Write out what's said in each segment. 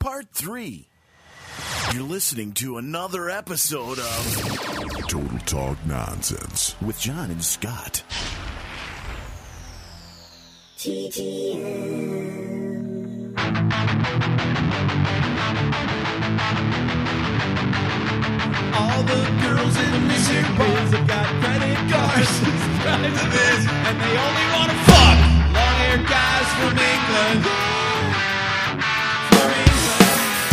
Part 3. You're listening to another episode of Total Talk Nonsense with John and Scott. All the girls in this here biz have got credit cards subscribe to this, and they only want to fuck long-haired guys from England. From England.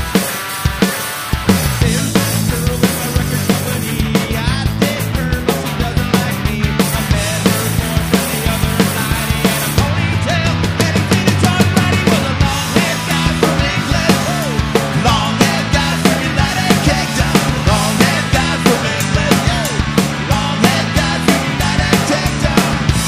There's this girl in my record company. I date her, but she doesn't like me. I met her boyfriend the other night. He had a ponytail, and he didn't talk right. He was a long-haired guy from England. Long-haired guy from United Kingdom. Long-haired guy from England. Long-haired guy from United Kingdom.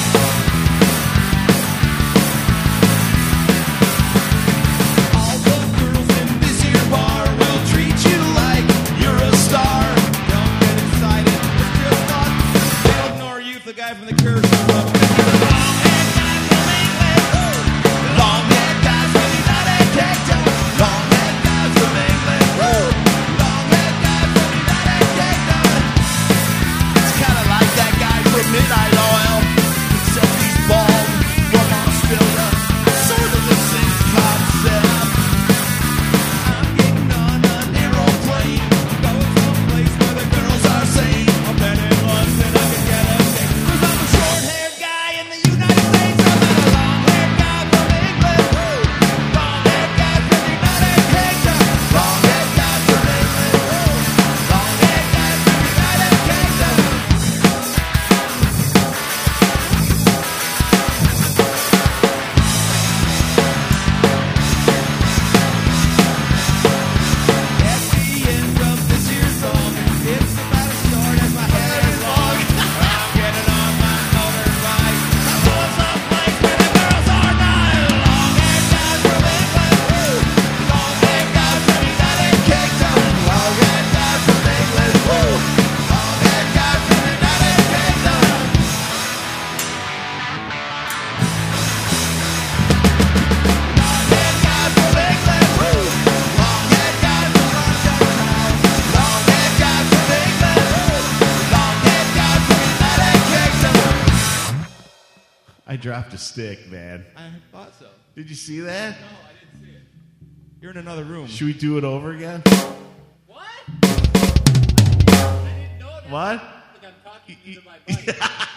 All the girls in this here bar will treat you like you're a star. Don't get excited, it's just fun. They'll ignore you, the guy from the Cure show up. Long-haired guy from England. Long-haired guy from United Kingdom. Long-haired guy from England. Long-haired guy from United Kingdom. It's kind of like that guy from Midnight Oil, except he's bald from Australia. Sort of the same concept. I'm getting on an aeroplane, going someplace where the girls are sane. I'm betting once that I can get a date. 'Cause I'm a short-haired guy in the United States. I'm not a long-haired guy from England. Long-haired guy from the United Kingdom. Long-haired guy from England. Long-haired guy from the United Kingdom. At the end of this year's song, it's about as short as my hair is long. I'm getting on my motorbike. I'm going someplace where the girls are not. Long-haired guys from England. Long-haired guys from the United Kingdom. Long-haired guys from England. Long-haired guys from the United Kingdom. Long-haired guys from England. Long-haired guys from London. Long-haired guys from England. Long-haired guys from United Kingdom. I dropped a stick, man. I thought so. Did you see that? No, I didn't see it. You're in another room. Should we do it over again? What? I didn't know that. What? Like I'm talking to my buddy.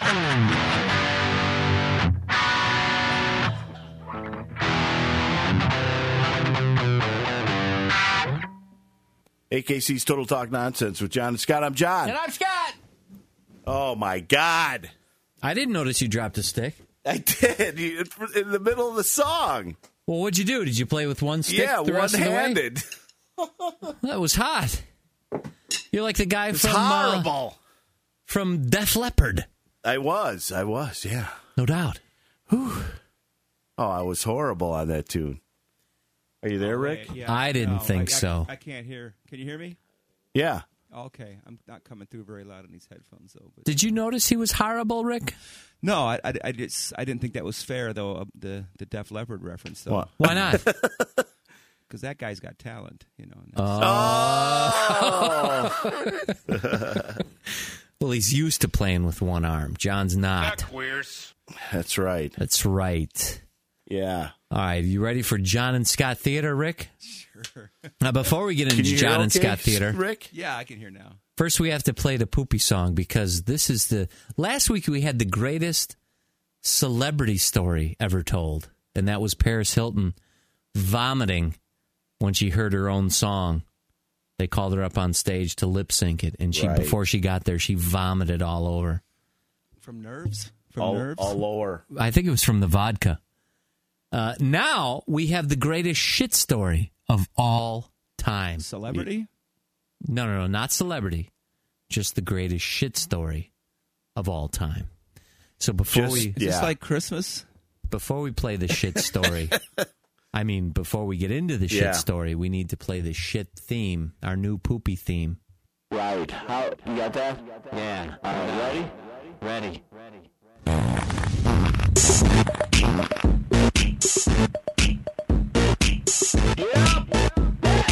AKC's Total Talk Nonsense with John and Scott. I'm John. And I'm Scott. Oh, my God. I didn't notice you dropped a stick. I did. In the middle of the song. Well, what'd you do? Did you play with one stick? Yeah, the rest of the way? one-handed. That was hot. You're like the guy It's from horrible. From Def Leppard. I was, yeah. No doubt. Oh, I was horrible on that tune. Are you there, Rick? Yeah, I didn't think so. I can't hear. Can you hear me? Yeah. Okay, I'm not coming through very loud on these headphones though. But Did you notice he was horrible, Rick? no, I didn't think that was fair though. The Def Leppard reference though, What? Why not? because that guy's got talent, you know. and that's- Well, he's used to playing with one arm. John's not. That's right. That's right. Yeah. All right, you ready for John and Scott Theater, Rick? Sure. Now, before we get into Can you John hear and okay, Scott Theater, Rick? Yeah, I can hear now. first we have to play the poopy song because this is the... Last week we had the greatest celebrity story ever told, and that was Paris Hilton vomiting when she heard her own song. They called her up on stage to lip sync it, and Right. before she got there, she vomited all over. From nerves? From nerves? All lower. I think it was from the vodka. Now we have the greatest shit story of all time. Celebrity? No, not celebrity. Just the greatest shit story of all time. So before Just- we Is this like Christmas? before we play the shit story, I mean, before we get into the shit Yeah. story, we need to play the shit theme, our new poopy theme. Right. How you got that? Yeah. All right. Ready? Yep.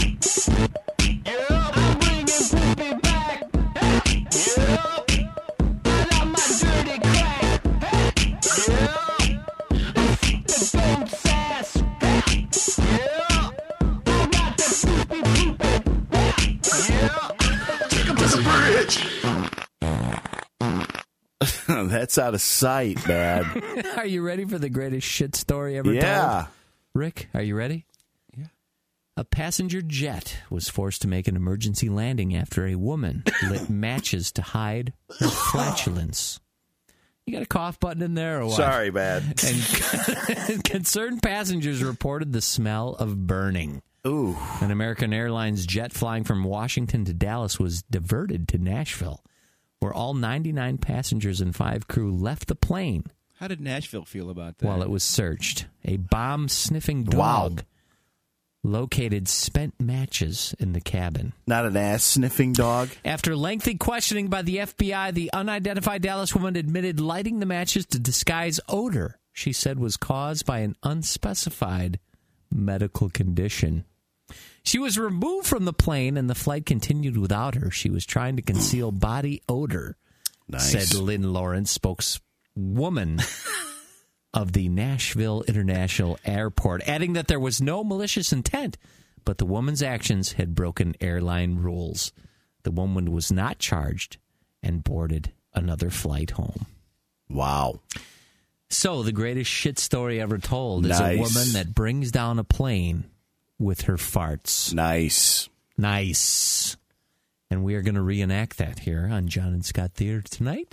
That's out of sight, man. Are you ready for the greatest shit story ever told? Yeah. Rick, are you ready? Yeah. A passenger jet was forced to make an emergency landing after a woman lit matches to hide her flatulence. You got a cough button in there or what? Sorry, man. And concerned passengers reported the smell of burning. Ooh. An American Airlines jet flying from Washington to Dallas was diverted to Nashville, where all 99 passengers and 5 crew left the plane How did Nashville feel about that? while it was searched. A bomb-sniffing dog located spent matches in the cabin. Not an ass-sniffing dog? After lengthy questioning by the FBI, the unidentified Dallas woman admitted lighting the matches to disguise odor she said was caused by an unspecified medical condition. She was removed from the plane and the flight continued without her. She was trying to conceal body odor, said Lynn Lawrence, spokeswoman of the Nashville International Airport, adding that there was no malicious intent, but the woman's actions had broken airline rules. The woman was not charged and boarded another flight home. Wow. So the greatest shit story ever told is Nice. a woman that brings down a plane with her farts. Nice. Nice. And we are going to reenact that here on John and Scott Theater tonight.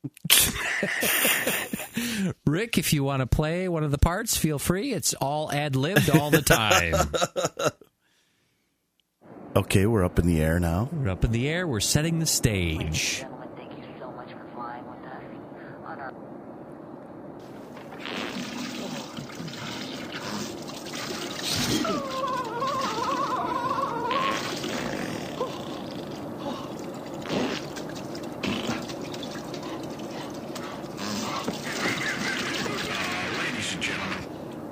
Rick, if you want to play one of the parts, feel free. It's all ad-libbed all the time. Okay, we're up in the air now. We're up in the air. We're setting the stage. Gentlemen, thank you so much for flying with us on our... Ladies and gentlemen.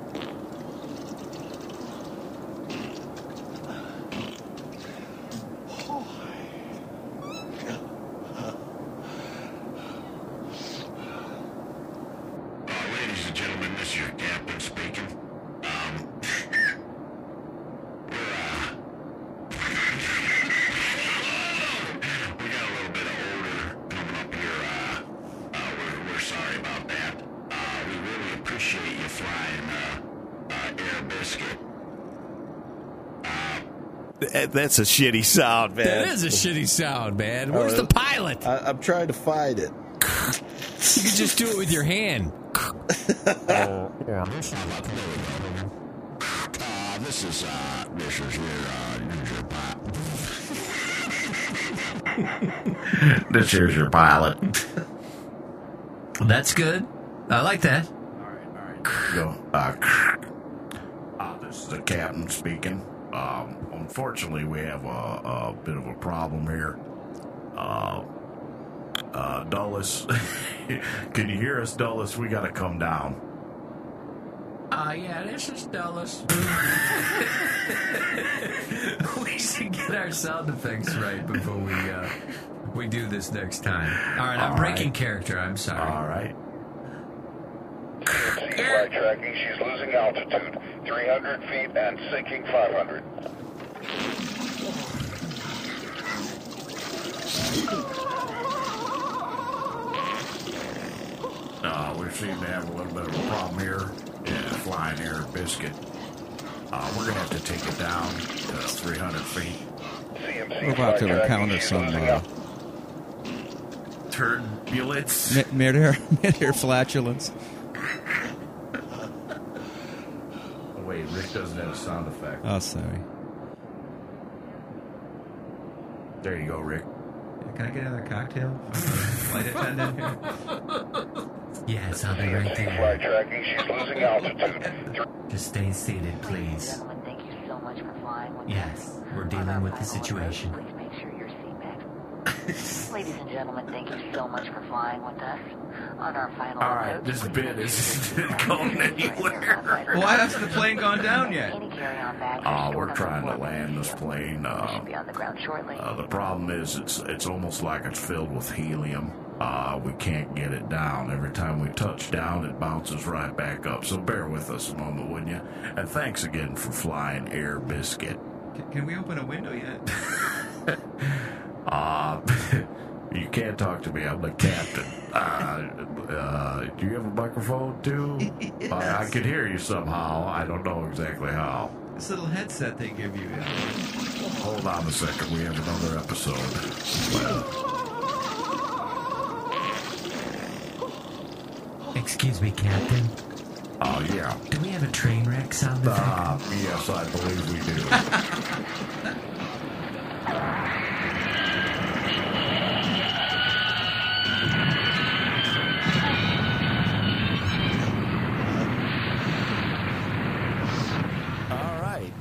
Ladies and gentlemen, this is your captain speaking. We got a little bit of odor coming up here. We're sorry about that. We really appreciate you flying Air Biscuit. That's a shitty sound, man. That is a shitty sound, man. Where's the pilot? I'm trying to find it. You can just do it with your hand. This is your This here's your pilot. That's good. I like that. Go. This is the captain speaking. Unfortunately, we have a bit of a problem here. Dulles, can you hear us, Dulles? We got to come down. Yeah, this is Dulles. We should get our sound effects right before we do this next time. All right, I'm breaking character. I'm sorry. All right. Flight tracking, she's losing altitude, 300 feet and sinking 500. We seem to have a little bit of a problem here in flying Air Biscuit. We're going to have to take it down to 300 feet. CMC We're about to flight tracking, encounter she's some losing alt- Turbulence. mid-air flatulence. Oh, wait, Rick doesn't have a sound effect. Oh, sorry. There you go, Rick. Can I get another cocktail? Flight attendant here. Yes, I'll be right CMC there. flight tracking, she's losing altitude. Just stay seated, Ladies and please. gentlemen, thank you so much for flying with Yes, us. we're On dealing our with the final situation. approach, Please make sure your seat belt. Ladies and gentlemen, thank you so much for flying with us. On our final All right, approach, this please bit make isn't sure your going seat belt is anywhere. fastened. Why hasn't the plane gone down yet? Any carry-on bags are stored We're on the trying to floor land this beneath plane. you. They should be on the ground shortly. The problem is it's almost like it's filled with helium. We can't get it down. Every time we touch down, it bounces right back up. So bear with us a moment, wouldn't you? And thanks again for flying Air Biscuit. Can we open a window yet? You can't talk to me. I'm the captain. Do you have a microphone, too? I could hear you somehow. I don't know exactly how. This little headset they give you. Hold on a second. We have another episode. Excuse me, Captain. Oh, yeah. Do we have a train wreck sound effect? Yes, I believe we do. All right.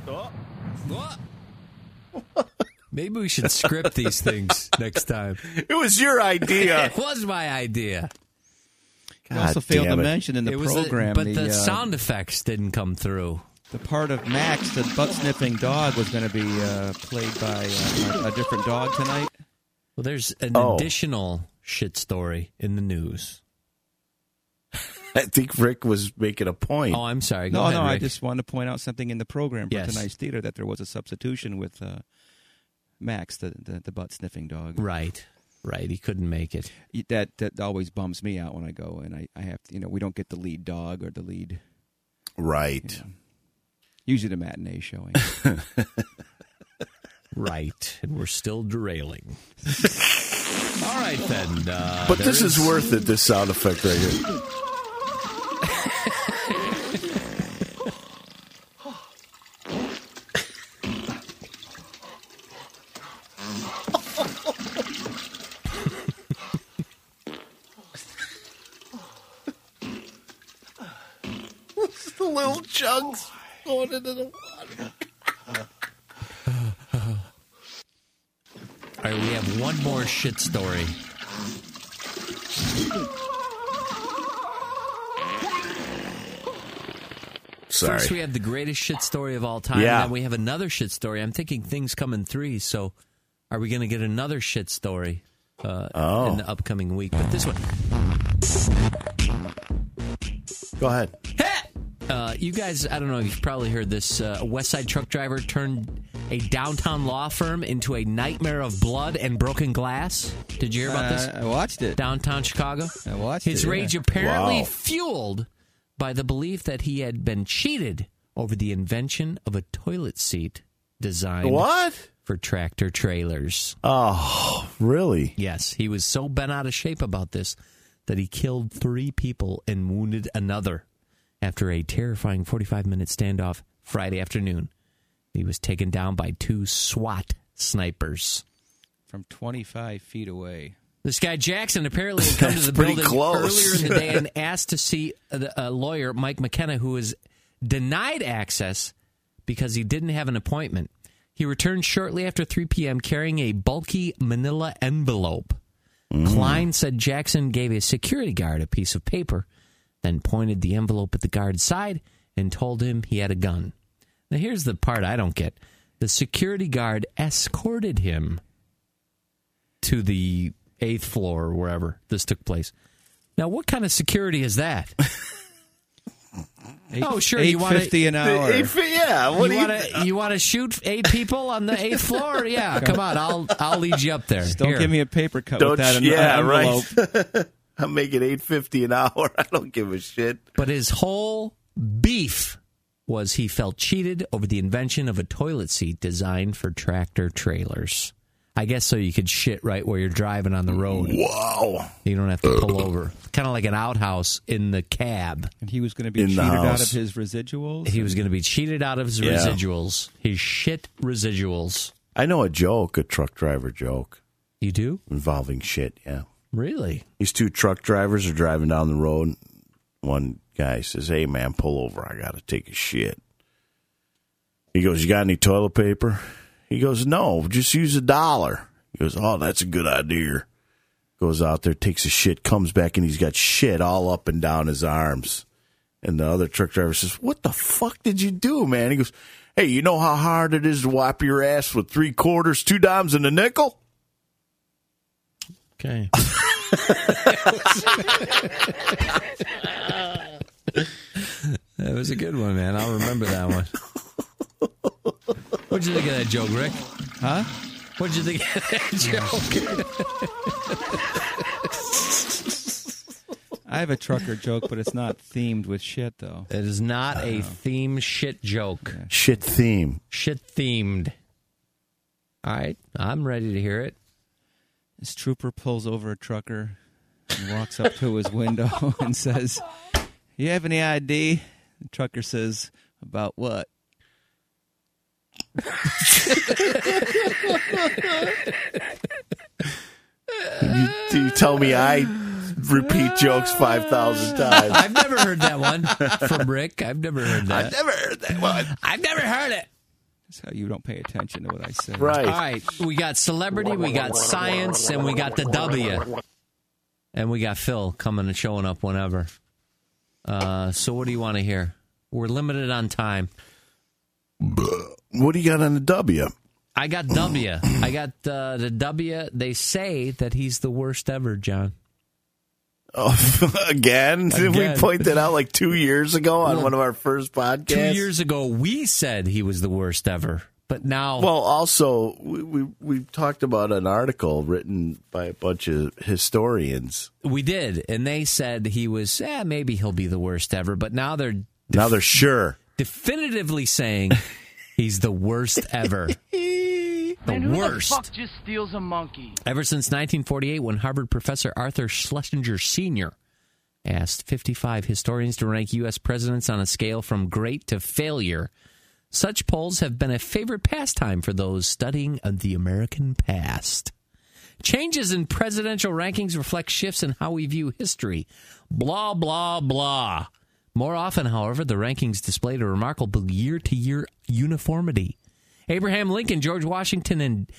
Maybe we should script these things next time. It was your idea. It was my idea. You also failed to damn it. mention in the program, but the sound effects didn't come through. the part of Max, the butt-sniffing dog, was going to be played by a different dog tonight. Well, there's an additional shit story in the news. I think Rick was making a point. Oh, I'm sorry. No, Go ahead, I Rick. just wanted to point out something in the program for Yes. tonight's theater, that there was a substitution with Max, the butt-sniffing dog. Right. He couldn't make it. That always bums me out when I go, and I have to, we don't get the lead dog or the lead. Right. Usually the matinee showing. Right. And we're still derailing. All right, then. But this is worth it, this sound effect right here. The little chunks going into the water. All right, we have one more shit story. Sorry. First, we have the greatest shit story of all time. Yeah. And then we have another shit story. I'm thinking things come in threes, so are we going to get another shit story in the upcoming week? But this one... Go ahead. You guys, I don't know, you've probably heard this. A West Side truck driver turned a downtown law firm into a nightmare of blood and broken glass. Did you hear about this? I watched it. Downtown Chicago? I watched His it. rage apparently fueled by the belief that he had been cheated over the invention of a toilet seat designed for tractor trailers. Oh, really? Yes. He was so bent out of shape about this that he killed 3 people and wounded another. After a terrifying 45-minute standoff Friday afternoon, he was taken down by 2 SWAT snipers. From 25 feet away. This guy Jackson apparently had come to the building earlier in the day and asked to see a lawyer, Mike McKenna, who was denied access because he didn't have an appointment. He returned shortly after 3 p.m. carrying a bulky manila envelope. Klein said Jackson gave a security guard a piece of paper, then pointed the envelope at the guard's side and told him he had a gun. Now, here's the part I don't get. The security guard escorted him to the 8th floor or wherever this took place. Now, what kind of security is that? Sure. You want $8.50 an hour. Yeah. You want to shoot 8 people on the 8th floor? Yeah, come on. I'll lead you up there. Just don't Here. give me a paper cut with that envelope. Right. I'm making $8.50 an hour. I don't give a shit. But his whole beef was he felt cheated over the invention of a toilet seat designed for tractor trailers. I guess so you could shit right where you're driving on the road. Wow. You don't have to pull over. Kind of like an outhouse in the cab. And he was going to be cheated out of his residuals? He was going to be cheated out of his residuals. His shit residuals. I know a truck driver joke. You do? Involving shit, yeah. Really? These 2 truck drivers are driving down the road. One guy says, "Hey, man, pull over. I got to take a shit." He goes, "You got any toilet paper?" He goes, "No, just use $1." He goes, "Oh, that's a good idea." Goes out there, takes a shit, comes back, and he's got shit all up and down his arms. And the other truck driver says, "What the fuck did you do, man?" He goes, "Hey, you know how hard it is to wipe your ass with 3 quarters, 2 dimes, and a nickel?" Okay. That was a good one, man. I'll remember that one. What'd you think of that joke, Rick? Huh? What'd you think of that joke? I have a trucker joke, but it's not themed with shit, though. It is not a theme shit joke. Okay. Shit theme. Shit themed. All right, I'm ready to hear it. This trooper pulls over a trucker and walks up to his window and says, "You have any ID?" The trucker says, "About what?" You tell me I repeat jokes 5,000 times. I've never heard that one from Rick. I've never heard that. I've never heard that one. I've never heard it. That's how you don't pay attention to what I say. Right. All right, we got celebrity, we got science, and we got the W. And we got Phil coming and showing up whenever. So what do you want to hear? We're limited on time. What do you got on the W? I got W. I got the W. They say that he's the worst ever, John. Oh, again? Didn't we Again. point that out like 2 years ago on one of our first podcasts? 2 years ago, we said he was the worst ever. But now... Well, also, we talked about an article written by a bunch of historians. We did, and they said he was, maybe he'll be the worst ever. But now they're sure. definitively saying he's the worst ever. The worst. Who the fuck just steals a monkey? Ever since 1948, when Harvard professor Arthur Schlesinger Sr. asked 55 historians to rank U.S. presidents on a scale from great to failure, such polls have been a favorite pastime for those studying the American past. Changes in presidential rankings reflect shifts in how we view history. Blah, blah, blah. More often, however, the rankings displayed a remarkable year-to-year uniformity. Abraham Lincoln, George Washington, and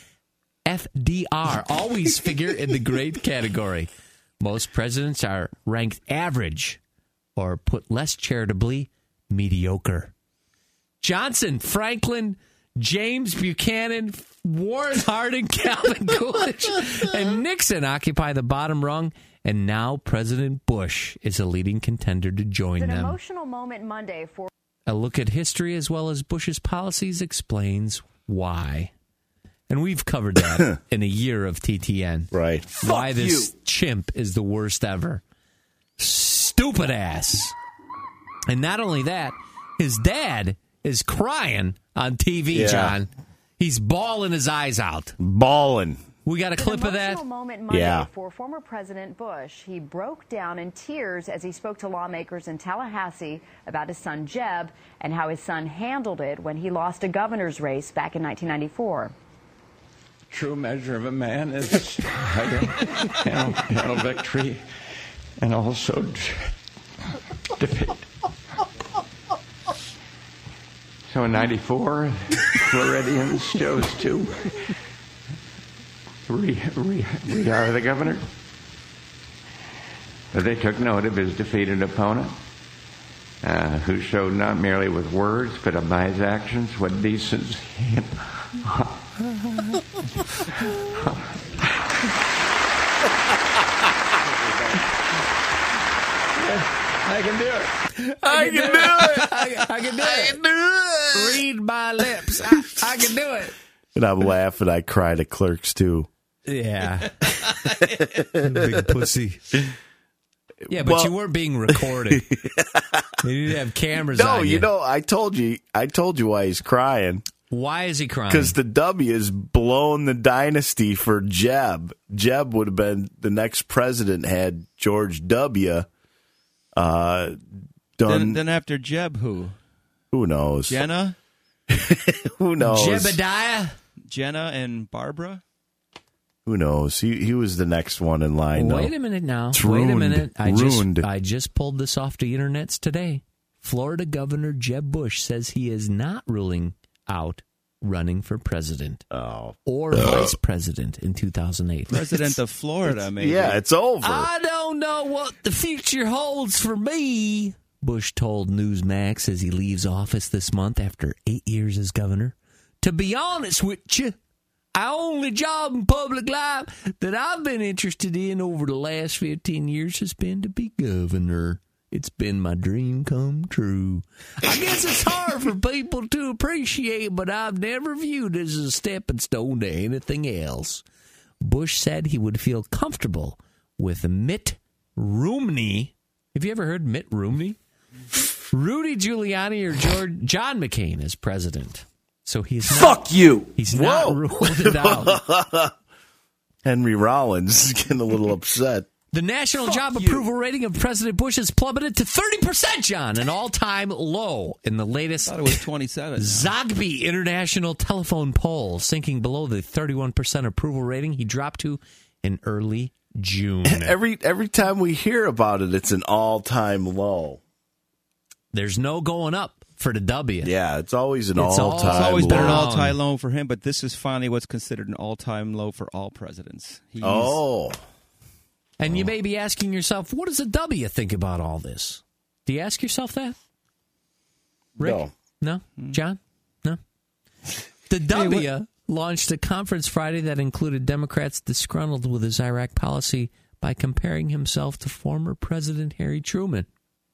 FDR always figure in the great category. Most presidents are ranked average, or put less charitably, mediocre. Johnson, Franklin, James Buchanan, Warren Harding, Calvin Coolidge, and Nixon occupy the bottom rung, and now President Bush is a leading contender to join It's an them. emotional moment Monday for... A look at history as well as Bush's policies explains why. And we've covered that in a year of TTN. Right. Why this chimp is the worst ever. Stupid ass. And not only that, his dad is crying on TV, Yeah. John. He's bawling his eyes out. Bawling. We got a clip of that? Emotional moment Monday Yeah. for former President Bush. He broke down in tears as he spoke to lawmakers in Tallahassee about his son Jeb and how his son handled it when he lost a governor's race back in 1994. True measure of a man is handle victory and also defeat. So in 94, Floridians chose to re-hire the governor. But they took note of his defeated opponent, who showed not merely with words, but by his actions what decency I can do it. I can do it. I can do it. I can do it. Read my lips. I can do it. And I'm laughing. I cried at Clerks, too. Yeah. Big pussy. Yeah, but Well- you weren't being recorded. You didn't have cameras No, on you. you know, I told you why he's crying. Why is he crying? Because the W has blown the dynasty for Jeb. Jeb would have been the next president had George W. Done. Then after Jeb, who? Who knows? Jenna? Who knows? Jebediah? Jenna and Barbara? Who knows? He was the next one in line. though. Wait a minute now. It's Wait a ruined. minute. Ruined. I just pulled this off the internets today. Florida Governor Jeb Bush says he is not ruling out running for president or vice president in 2008. President of Florida, maybe. Yeah, it's over. I don't know what the future holds for me, Bush told Newsmax as he leaves office this month after 8 years as governor. To be honest with you, our only job in public life that I've been interested in over the last 15 years has been to be governor. It's been my dream come true. I guess it's hard for people to appreciate, but I've never viewed it as a stepping stone to anything else. Bush said he would feel comfortable with Mitt Romney. Have you ever heard Mitt Romney? Rudy Giuliani or John McCain as president. So he's not, fuck you. He's not ruled it out. Henry Rollins is getting a little upset. The national job approval rating of President Bush has plummeted to 30%, John, an all-time low in the latest I thought it was 27. Zogby International Telephone poll, sinking below the 31% approval rating he dropped to in early June. Every time we hear about it, it's an all-time low. There's no going up for the W. Yeah, it's always an all-time low. It's always been an all-time low for him, but this is finally what's considered an all-time low for all presidents. And you may be asking yourself, what does a W think about all this? Do you ask yourself that? Rick? No? John? No? The W launched a conference Friday that included Democrats disgruntled with his Iraq policy by comparing himself to former President Harry Truman.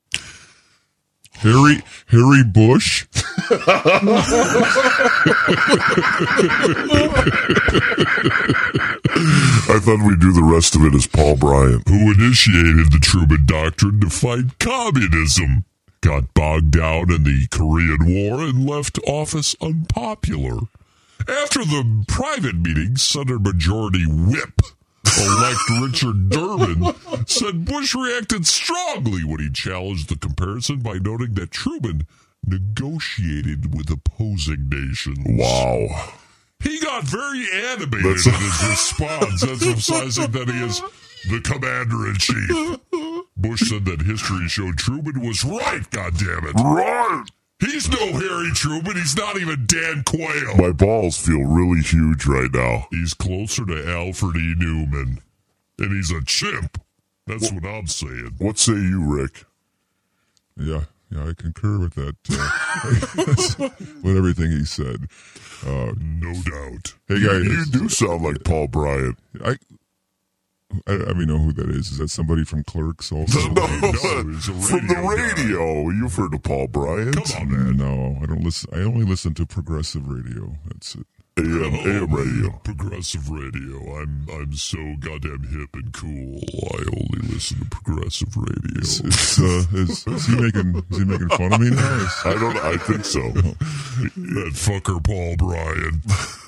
Harry Bush? I thought we'd do the rest of it as Paul Bryant, who initiated the Truman Doctrine to fight communism, got bogged down in the Korean War, and left office unpopular. After the private meeting, Senate Majority Whip elect Richard Durbin said Bush reacted strongly when he challenged the comparison by noting that Truman negotiated with opposing nations. Wow. He got very animated in his response, emphasizing that he is the commander-in-chief. Bush said that history showed Truman was right, goddammit. Right! He's no Harry Truman. He's not even Dan Quayle. My balls feel really huge right now. He's closer to Alfred E. Newman. And he's a chimp. That's what I'm saying. What say you, Rick? Yeah, I concur with that. With everything he said. No doubt. Hey, guys. You do sound like Paul Bryant. I mean, know who that is. Is that somebody from Clerks also? No, from the radio. You've heard of Paul Bryant. Come on, man. No, I don't listen. I only listen to progressive radio. That's it. AM radio. Progressive radio. I'm so goddamn hip and cool. I only listen to progressive radio. Is he making fun of me now? I think so. That fucker Paul Bryant.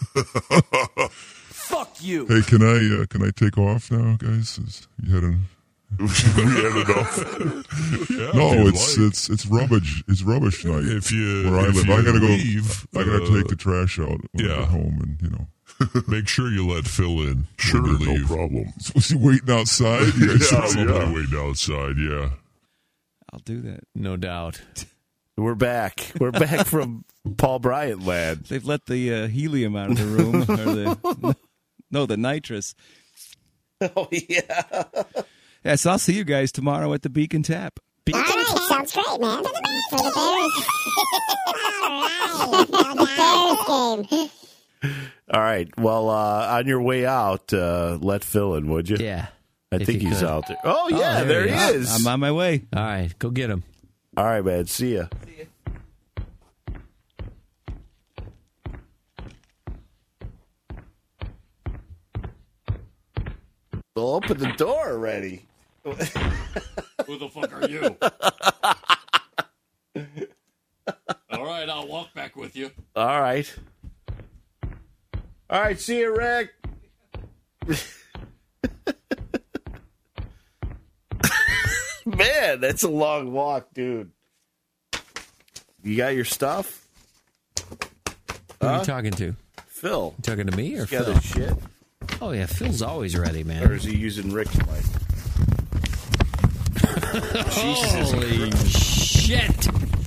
Fuck you. Hey, can I take off now, guys? You had we had enough. Yeah, no, it's rubbish. It's rubbish night. Where I live, I gotta leave, I gotta take the trash out when I get home, and make sure you let Phil in. Sure, no problem. Was he waiting outside? Yeah. Waiting outside. Yeah, I'll do that. No doubt. We're back. We're back from Paul Bryant land. They've let the helium out of the room, or the nitrous. Oh yeah. Yeah, so I'll see you guys tomorrow at the Beacon Tap. All right, sounds great, man. For the Bears. All right, the Bears game. All right. Well, on your way out, let Phil in, would you? Yeah. I think he's out there. Oh, yeah, there he is. I'm on my way. All right, go get him. All right, man. See ya. Well, open the door already. Who the fuck are you? All right, I'll walk back with you. All right. All right, see you, Rick. Man, that's a long walk, dude. You got your stuff? Who are you talking to? Phil. You talking to me or He's Phil? got his shit. Oh, yeah, Phil's always ready, man. Or is he using Rick's mic? Holy shit.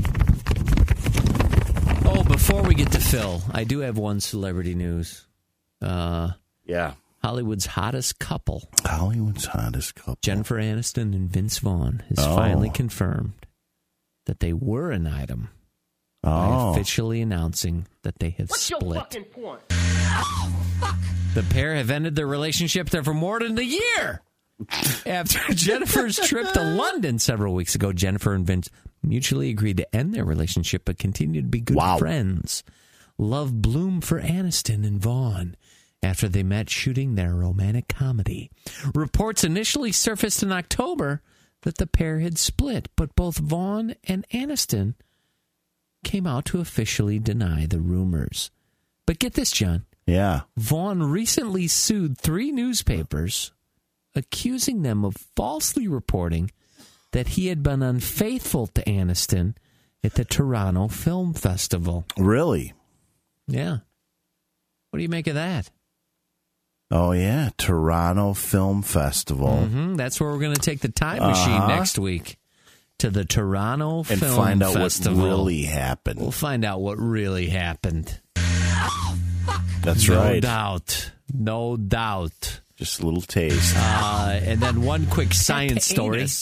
Oh, before we get to Phil, I do have one celebrity news. Yeah. Hollywood's hottest couple. Hollywood's hottest couple. Jennifer Aniston and Vince Vaughn has finally confirmed that they were an item by officially announcing that they have split. What's your fucking point? The pair have ended their relationship there for more than a year. After Jennifer's trip to London several weeks ago, Jennifer and Vince mutually agreed to end their relationship but continued to be good friends. Love bloomed for Aniston and Vaughn after they met shooting their romantic comedy. Reports initially surfaced in October that the pair had split, but both Vaughn and Aniston came out to officially deny the rumors. But get this, John. Yeah. Vaughn recently sued 3 newspapers, accusing them of falsely reporting that he had been unfaithful to Aniston at the Toronto Film Festival. Really? Yeah. What do you make of that? Oh, yeah. Toronto Film Festival. Mm-hmm. That's where we're going to take the time machine next week. To the Toronto Film Festival. And find out what really happened. We'll find out what really happened. That's right. No doubt. Just a little taste. And then one quick science story. The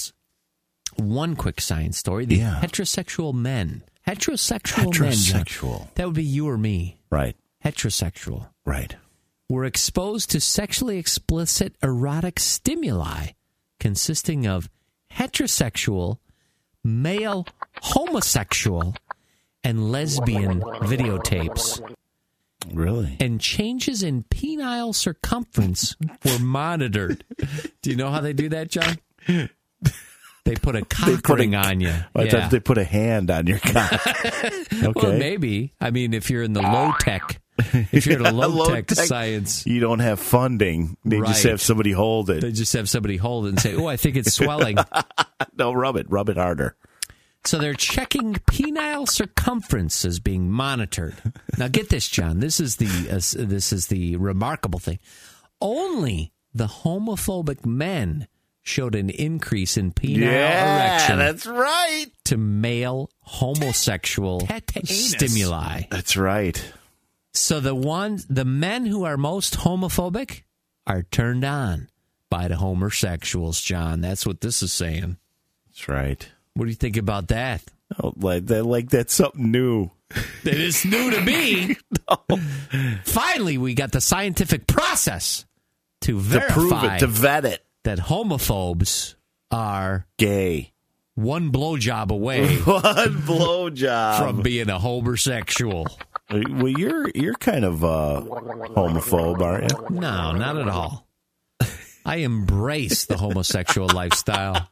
heterosexual men. Heterosexual men. Heterosexual. That would be you or me. Right. Heterosexual. Right. Were exposed to sexually explicit erotic stimuli consisting of heterosexual, male, homosexual, and lesbian videotapes. Really? And changes in penile circumference were monitored. Do you know how they do that, John? They put a cock ring on you. I thought they put a hand on your cock. Okay. Well, maybe. I mean, if you're in the low-tech, low-tech science. You don't have funding. They just have somebody hold it. They just have somebody hold it and say, oh, I think it's swelling. No, rub it harder. So they're checking penile circumference as being monitored. Now, get this, John. This is the remarkable thing. Only the homophobic men showed an increase in penile erection. Yeah, that's right. To male homosexual stimuli. That's right. So the men who are most homophobic are turned on by the homosexuals, John. That's what this is saying. That's right. What do you think about that? Oh, like that's something new. It is new to me. No. Finally, we got the scientific process to verify, to prove it, to vet it, that homophobes are gay. One blowjob away. One blowjob from being a homosexual. Well, you're kind of a homophobe, aren't you? No, not at all. I embrace the homosexual lifestyle.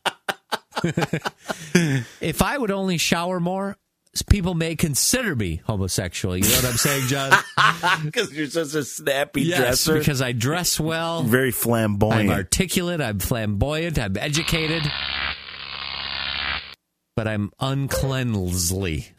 If I would only shower more, people may consider me homosexual. You know what I'm saying, John? Because you're such a snappy yes, dresser. Because I dress well. Very flamboyant. I'm articulate. I'm flamboyant. I'm educated. But I'm uncleansly.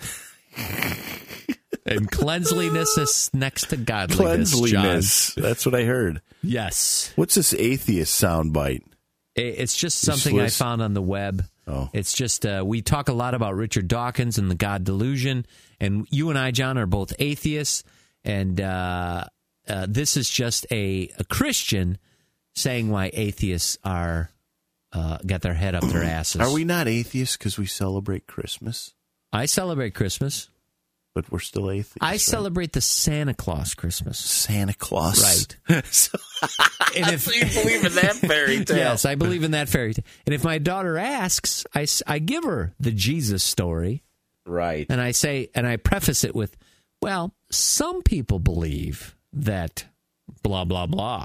And cleanliness is next to godliness, Cleanliness. John. That's what I heard. Yes. What's this atheist soundbite? It's just something I found on the web. Oh. It's just, we talk a lot about Richard Dawkins and the God delusion. And you and I, John, are both atheists. And this is just a Christian saying why atheists are got their head up their asses. Are we not atheists because we celebrate Christmas? I celebrate Christmas. But we're still atheists. I celebrate the Santa Claus Christmas. Santa Claus. Right. So you believe in that fairy tale. Yes, I believe in that fairy tale. And if my daughter asks, I give her the Jesus story. Right. And I say, and I preface it with, well, some people believe that blah, blah, blah.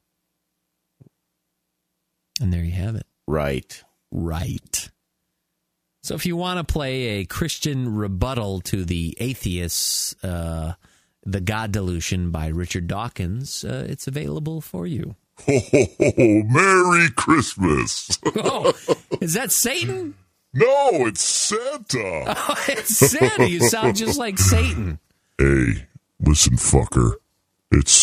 And there you have it. Right. Right. So if you want to play a Christian rebuttal to the atheists, The God Delusion by Richard Dawkins, it's available for you. Ho, ho, ho, Merry Christmas. Oh, is that Satan? No, it's Santa. Oh, it's Santa. You sound just like Satan. Hey, listen, fucker. It's,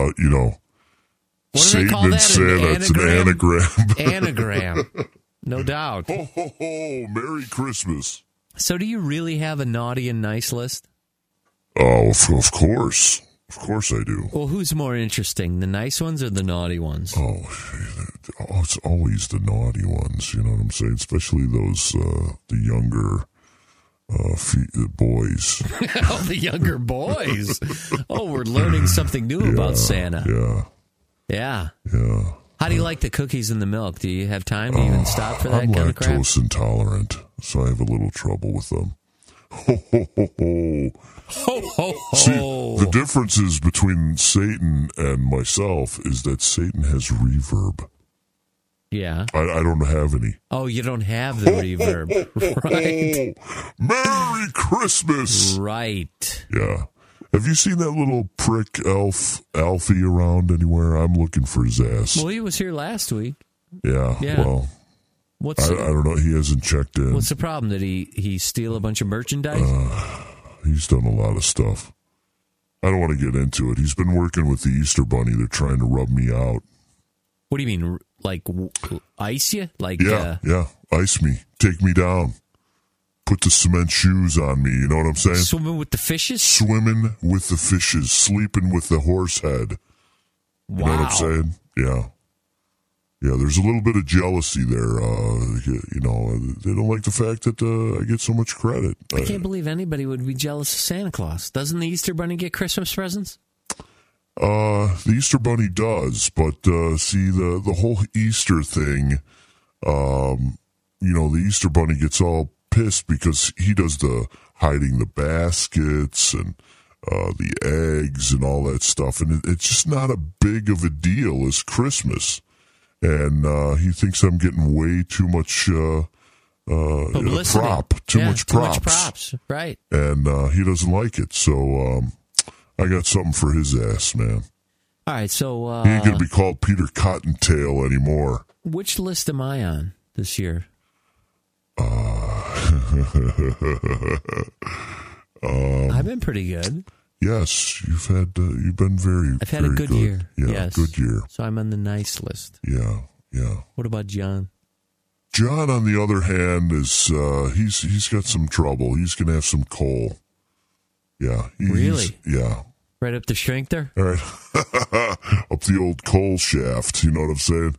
Satan and Santa. It's an anagram. Anagram. No doubt. Ho, ho, ho. Merry Christmas. So do you really have a naughty and nice list? Oh, of course. Of course I do. Well, who's more interesting, the nice ones or the naughty ones? Oh, it's always the naughty ones, you know what I'm saying? Especially those, the younger boys. Oh, the younger boys. Oh, we're learning something new about Santa. Yeah. Yeah. Yeah. How do you like the cookies and the milk? Do you have time to even stop for that I'm kind of crap? lactose intolerant, so I have a little trouble with them. Ho, ho, ho, ho. Ho, ho, ho. See, the differences between Satan and myself is that Satan has reverb. Yeah. I don't have any. Oh, you don't have the reverb. Right. Merry Christmas. Right. Yeah. Have you seen that little prick Alfie around anywhere? I'm looking for his ass. Well, he was here last week. Yeah. Well, I don't know. He hasn't checked in. What's the problem? Did he steal a bunch of merchandise? He's done a lot of stuff. I don't want to get into it. He's been working with the Easter Bunny. They're trying to rub me out. What do you mean? Like ice you? Like yeah, ice me, take me down, put the cement shoes on me. You know what I'm saying? Swimming with the fishes. Swimming with the fishes, sleeping with the horse head. You know what I'm saying? Yeah. There's a little bit of jealousy there. You know, they don't like the fact that I get so much credit. I can't believe anybody would be jealous of Santa Claus. Doesn't the Easter Bunny get Christmas presents? The Easter Bunny does, but see, the whole Easter thing, you know, the Easter Bunny gets all pissed because he does the hiding the baskets and the eggs and all that stuff, and it's just not a big of a deal as Christmas. And he thinks I'm getting way too much publicity. Too much props, right. And he doesn't like it, so I got something for his ass, man. All right, so... he ain't going to be called Peter Cottontail anymore. Which list am I on this year? I've been pretty good. Yes, you've been very. I've had a good year. Yeah, yes. Good year. So I'm on the nice list. Yeah. What about John? John, on the other hand, is he's got some trouble. He's going to have some coal. Yeah. Really? Yeah. Right up the shank there? All right. Up the old coal shaft. You know what I'm saying?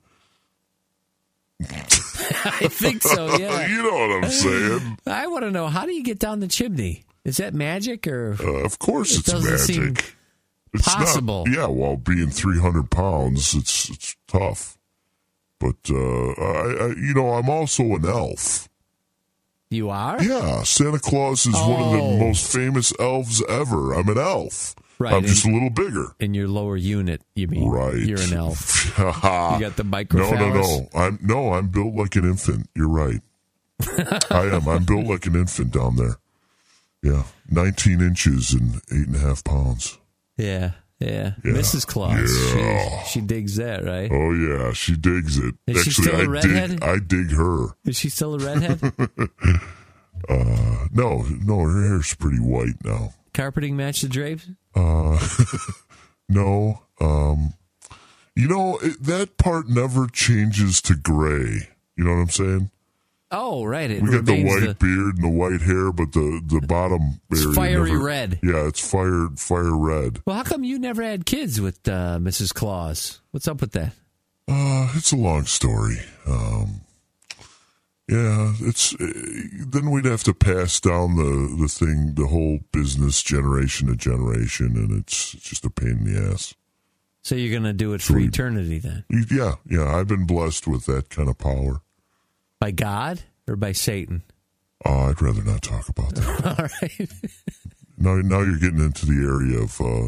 I think so, yeah. You know what I'm saying. I want to know, how do you get down the chimney? Is that magic or? Of course it's seem magic. It's possible. Not, yeah, well, being 300 pounds, it's tough. But, I'm also an elf. You are? Yeah, Santa Claus is one of the most famous elves ever. I'm an elf. Right. I'm just a little bigger. In your lower unit, you mean? Right. You're an elf. You got the microphallus. No. I'm built like an infant. You're right. I am. I'm built like an infant down there. Yeah. 19 inches and 8.5 pounds. Yeah. Mrs. Claus. Yeah. She digs that, right? Oh, yeah. She digs it. Is she still a redhead? I dig her. Is she still a redhead? No, her hair's pretty white now. Carpeting match the drapes? No. That part never changes to gray. You know what I'm saying? Oh, right. We got the white beard and the white hair, but the bottom area. It's fiery red. Yeah, it's fire red. Well, how come you never had kids with Mrs. Claus? What's up with that? It's a long story. Then we'd have to pass down the whole business generation to generation, and it's just a pain in the ass. So you're going to do it for eternity then? Yeah. I've been blessed with that kind of power. By God or by Satan? I'd rather not talk about that. All right. Now you're getting into the area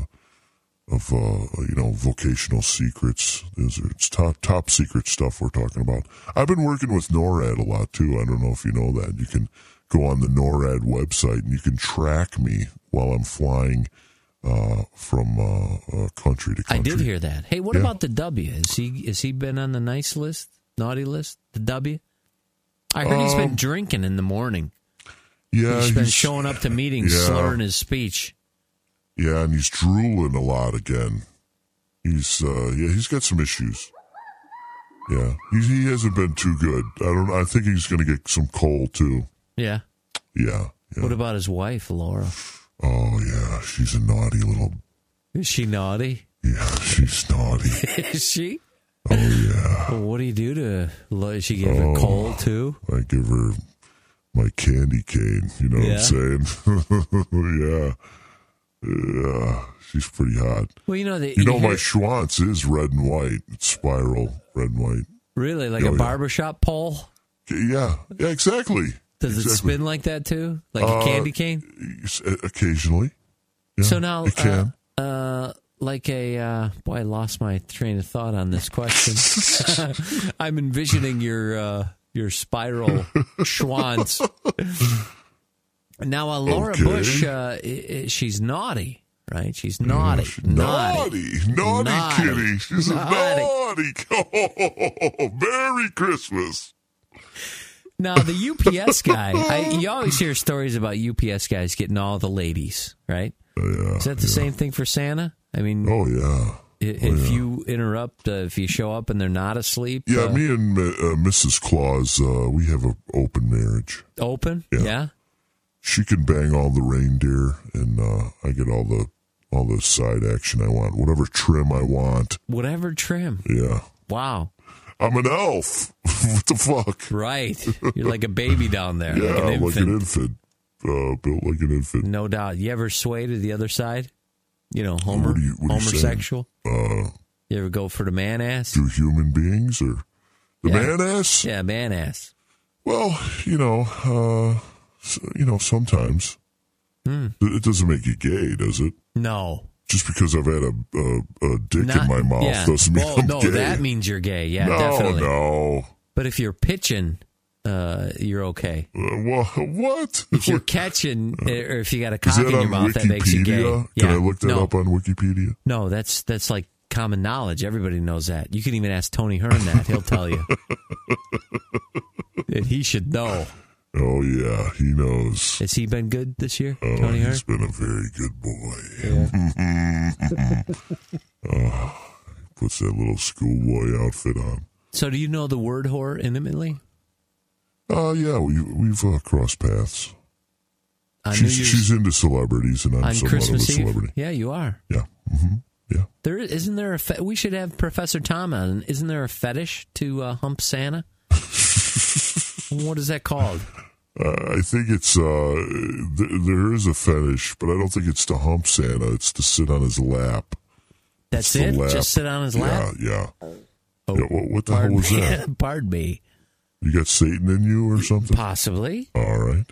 of vocational secrets. It's top secret stuff we're talking about. I've been working with NORAD a lot too. I don't know if you know that. You can go on the NORAD website and you can track me while I'm flying from country to country. I did hear that. Hey, what about the W? Has he been on the nice list, naughty list? The W? I heard he's been drinking in the morning. Yeah, he's been showing up to meetings, slurring his speech. Yeah, and he's drooling a lot again. He's got some issues. Yeah, he hasn't been too good. I think he's going to get some coal too. Yeah. Yeah. What about his wife, Laura? Oh yeah, she's a naughty little. Is she naughty? Yeah, she's naughty. Is she? Oh yeah. Well, what do you do to? Does she give her coal too? I give her my candy cane. You know what I'm saying? Yeah, she's pretty hot. Well, my Schwantz is red and white. It's spiral red and white. Really? Like Oh, a yeah. barbershop pole? Yeah, exactly. Does it Exactly. spin like that too? Like a candy cane? Occasionally. Yeah, So now, it can. like a boy, I lost my train of thought on this question. I'm envisioning your spiral schwanz. Now, Laura Okay. Bush, she's naughty, right? She's naughty, Naughty kitty. She's a naughty. Oh, Merry Christmas. Now, the UPS guy, you always hear stories about UPS guys getting all the ladies, right? Yeah, Is that the same thing for Santa? I mean, oh yeah. If you interrupt, if you show up and they're not asleep. Yeah, me and Mrs. Claus, we have an open marriage. Open? Yeah. Yeah. She can bang all the reindeer, and I get all the side action I want, whatever trim I want. Whatever trim. Yeah. Wow. I'm an elf. What the fuck? Right. You're like a baby down there. Yeah, like an infant. Built like an infant. No doubt. You ever sway to the other side? You know, Homer, What are you homosexual. saying? You ever go for the man ass? Do human beings or the man ass? Yeah, man ass. Well, sometimes it doesn't make you gay, does it? No. Just because I've had a dick in my mouth doesn't mean I'm no, gay. that means you're gay. Yeah, no, definitely. No. But if you're pitching, you're okay. What? If you're catching, or if you got a Is cock that in your on mouth, that makes you gay. Wikipedia? Yeah. Can I look that no. up on Wikipedia? No, that's like common knowledge. Everybody knows that. You can even ask Tony Hearn that. He'll tell you. And he should know. Oh, yeah, he knows. Has he been good this year, Oh, Tony Hearn? he's been a very good boy. Puts that little schoolboy outfit on. So do you know the word whore intimately? Yeah, we've crossed paths. On She's into celebrities, and I'm on somewhat Christmas of a celebrity. Eve? Yeah, you are. Yeah. Yeah. Isn't there we should have Professor Tom on. Isn't there a fetish to hump Santa? What is that called? I think it's there is a fetish, but I don't think it's to hump Santa. It's to sit on his lap. That's it's it? the lap. Just sit on his lap? Yeah. Oh, yeah, what the hell was that? Pardon me. You got Satan in you or something? Possibly. All right.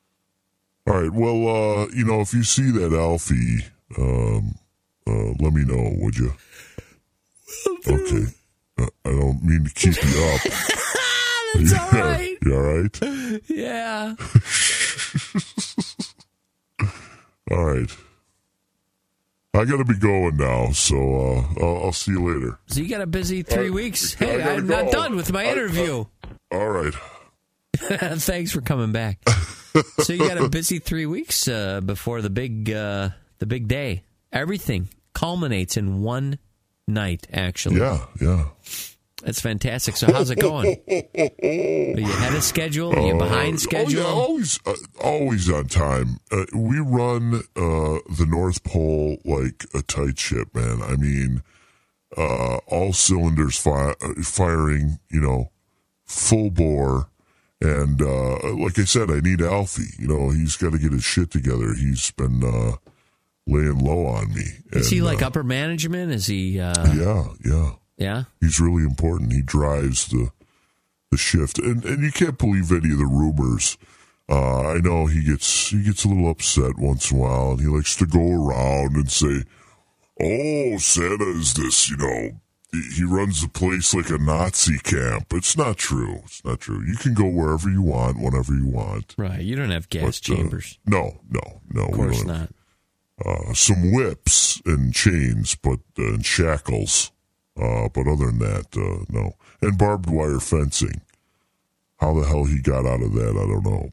Well, if you see that Alfie, let me know, would you? Okay. I don't mean to keep you up. That's all right. You all right? Yeah. All right. I got to be going now, so I'll see you later. So you got a busy 3 weeks. Hey, I'm not done with my interview. All right. Thanks for coming back. So you got a busy 3 weeks before the big day. Everything culminates in one night, actually. Yeah. That's fantastic. So how's it going? Are you ahead of schedule? Are you behind schedule? Oh, yeah, always on time. We run the North Pole like a tight ship, man. I mean, all cylinders firing, full bore. And like I said, I need Alfie. He's got to get his shit together. He's been laying low on me. Is he like upper management? Is he? Yeah. He's really important. He drives the shift, and you can't believe any of the rumors. I know he gets a little upset once in a while, and he likes to go around and say, "Oh, Santa is this, he runs the place like a Nazi camp." It's not true. You can go wherever you want, whenever you want. Right. You don't have gas chambers. No. Of course not. Some whips and chains, and shackles. But other than that, no. And barbed wire fencing. How the hell he got out of that, I don't know.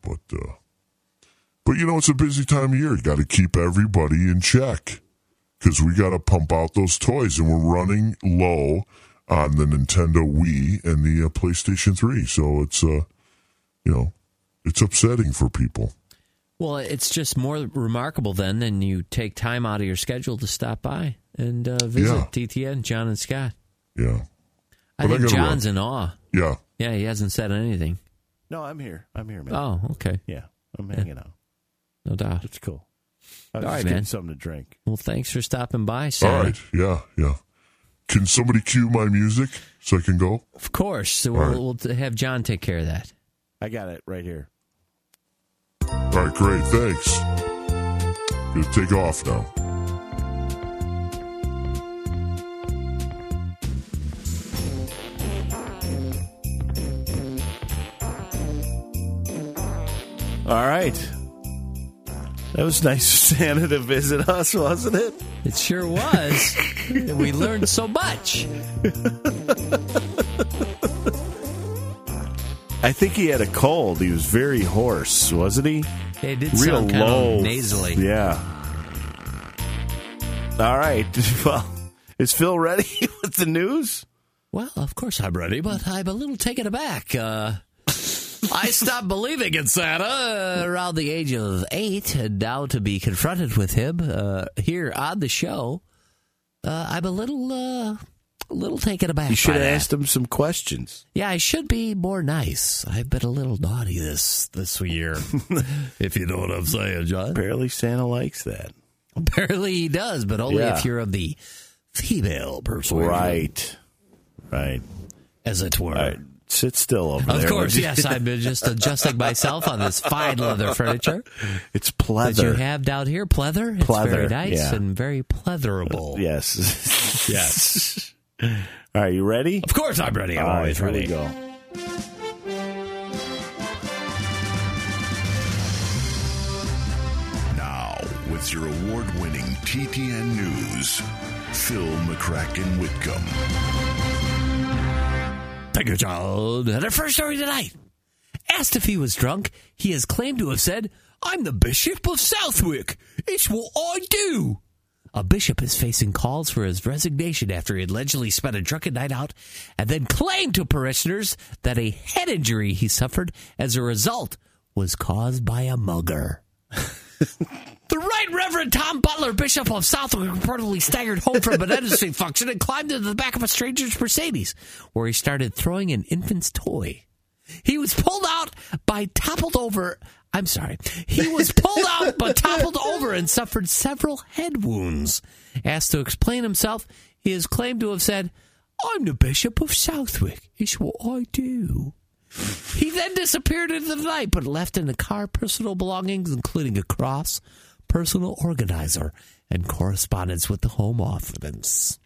But it's a busy time of year. You got to keep everybody in check. Because we got to pump out those toys. And we're running low on the Nintendo Wii and the PlayStation 3. So it's, it's upsetting for people. Well, it's just more remarkable then than you take time out of your schedule to stop by and visit DTN, John and Scott. Yeah. I think John's in awe. Yeah. Yeah, he hasn't said anything. No, I'm here, man. Oh, okay. Yeah, I'm hanging out. No doubt. It's cool. I was All right, just man. getting something to drink. Well, thanks for stopping by, Santa. All right. Yeah. Can somebody cue my music so I can go? Of course. So All right. we'll have John take care of that. I got it right here. All right, great. Thanks. Gonna take off now. All right. That was nice of Santa to visit us, wasn't it? It sure was. We learned so much. I think he had a cold. He was very hoarse, wasn't he? It did Real sound kind low. of nasally. Yeah. All right. Well, is Phil ready with the news? Well, of course I'm ready, but I'm a little taken aback. I stopped believing in Santa around the age of 8, and now to be confronted with him here on the show, I'm a little taken aback. You should by have that. asked him some questions. Yeah, I should be more nice. I've been a little naughty this year, if you know what I'm saying, John. Apparently Santa likes that. Apparently he does, but only Yeah. if you're of the female persuasion. Right. As it were. All right. Sit still over there. Of course, would you? yes. I've been just adjusting myself on this fine leather furniture It's that pleather. you have down here. Pleather. It's Pleather, very nice yeah. and very pleatherable. Yes. Yes. All right, you ready? Of course I'm ready. I'm All always right, ready. Here we go. Now, with your award-winning TTN News, Phil McCracken Whitcomb. Thank you, John. And our first story tonight. Asked if he was drunk, he has claimed to have said, "I'm the Bishop of Southwick. It's what I do." A bishop is facing calls for his resignation after he allegedly spent a drunken night out and then claimed to parishioners that a head injury he suffered as a result was caused by a mugger. The Right Reverend Tom Butler, Bishop of Southwick, reportedly staggered home from an editing function and climbed into the back of a stranger's Mercedes, where he started throwing an infant's toy. He was pulled out but toppled over and suffered several head wounds. Asked to explain himself, he is claimed to have said, "I'm the Bishop of Southwick. It's what I do." He then disappeared into the night, but left in the car personal belongings, including a cross, personal organizer, and correspondence with the Home Office.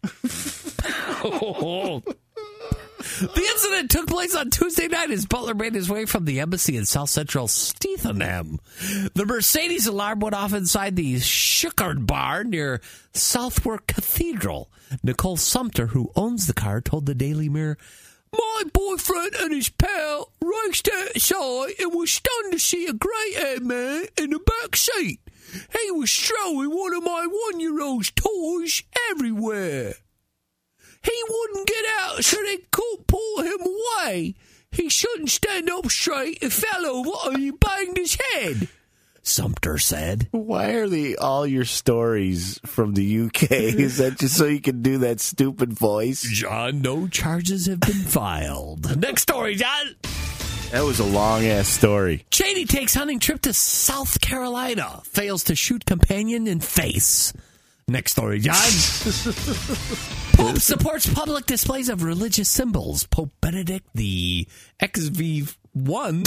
The incident took place on Tuesday night as Butler made his way from the embassy in South Central Stevenham. The Mercedes alarm went off inside the Schickard bar near Southwark Cathedral. Nicole Sumter, who owns the car, told the Daily Mirror, "My boyfriend and his pal raced outside and was stunned to see a grey-haired man in the back seat. He was throwing one of my 1-year-old's toys everywhere. He wouldn't get out, so they couldn't pull him away. He shouldn't stand up straight and fell over and he banged his head," Sumter said. Why are all your stories from the UK? Is that just so you can do that stupid voice? John, no charges have been filed. Next story, John. That was a long-ass story. Cheney takes hunting trip to South Carolina. Fails to shoot companion in face. Next story, John. Pope supports public displays of religious symbols. Pope Benedict the XV1.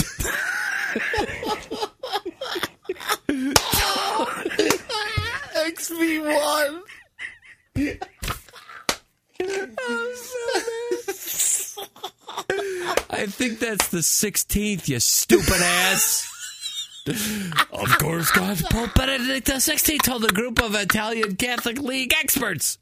XV1. I think that's the 16th, you stupid ass. Of course, God's Pope Benedict XVI told a group of Italian Catholic League experts.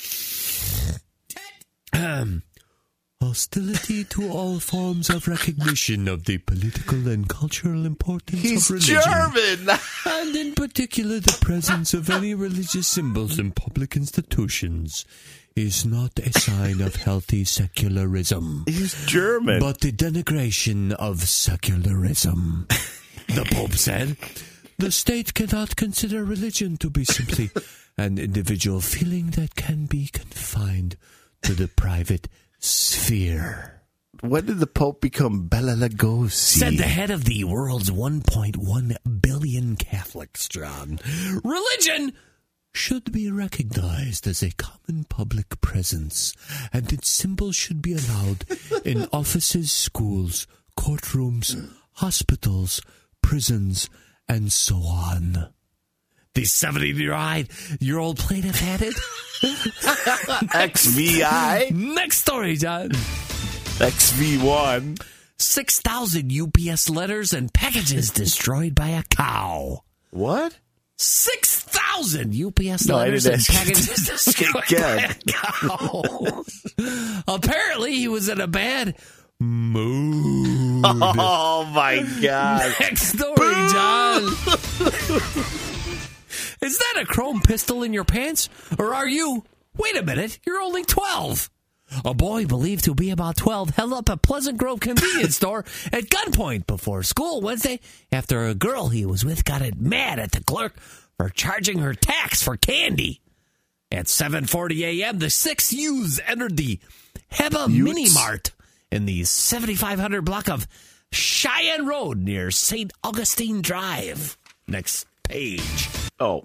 Hostility to all forms of recognition of the political and cultural importance of religion. German! And in particular, the presence of any religious symbols in public institutions is not a sign of healthy secularism. He's German. But the denigration of secularism. The Pope said, "The state cannot consider religion to be simply an individual feeling that can be confined to the private sphere." When did the Pope become Bela Lugosi? Said the head of the world's 1.1 billion Catholics, John. Religion should be recognized as a common public presence, and its symbols should be allowed in offices, schools, courtrooms, hospitals, prisons, and so on. The 70-year-old plaintiff had it. XVI? Next story, John. XV1. 6,000 UPS letters and packages destroyed by a cow. What? 6,000 UPS No, letters I and didn't packages destroyed by a cow. Apparently, he was in a bad mood. Oh, my God. Next story, John. Is that a chrome pistol in your pants? Or are you... Wait a minute, you're only 12. A boy believed to be about 12 held up a Pleasant Grove convenience store at gunpoint before school Wednesday after a girl he was with got mad at the clerk for charging her tax for candy. At 7:40 a.m., the 6 youths entered the Heba Mini Mart in the 7500 block of Cheyenne Road near St. Augustine Drive. Next page. Oh.